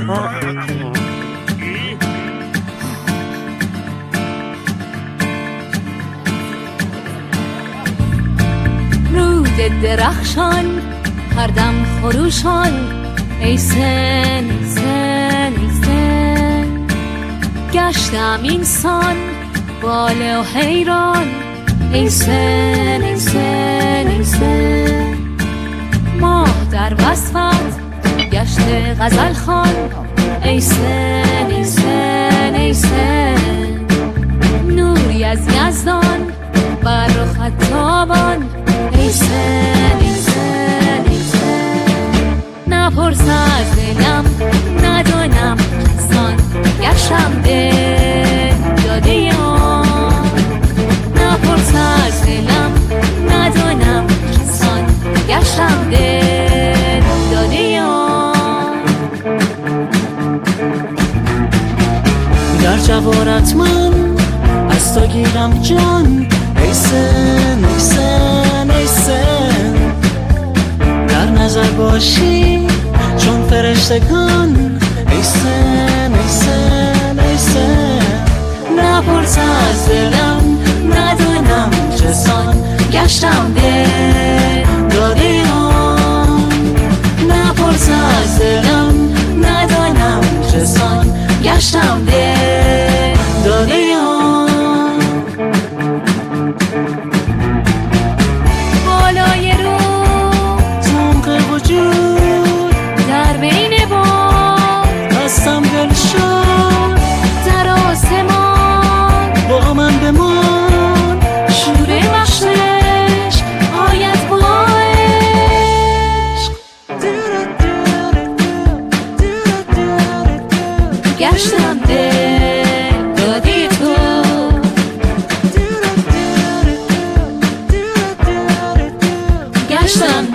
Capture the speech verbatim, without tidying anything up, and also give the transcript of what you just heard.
رود درخشان هر دم خروشان، ای سن ای سن ای سن. گشتم اینسان باله و حیران، ای سن ای سن ای سن. ماه در وصفت گشت غزل خوان، ای سن ای سن ای سن. نوری از یزدان بر رخت تابان، ای سن ای سن ای سن. نپرس از دلم ندانم کسان، گشتم دل داده آن. نپرس از دلم ندانم کسان، گشتم دل داده آن. در جوارت من از تو گیرم جان، ای سن ای سن ای سن. در نظر باشی چون فرشتگان، ای سن ای سن ای سن. نپرس از دلم ندانم چسان، گشتم دل داده آن. نپرس از دلم ندانم چسان، گشتم دل داده آن. بالای رو تمق وجود در بین باد، هستم دل شد در آسمان با من بمان. شور بخشش آید با عشق. گشتم دل دادی تو، گشتم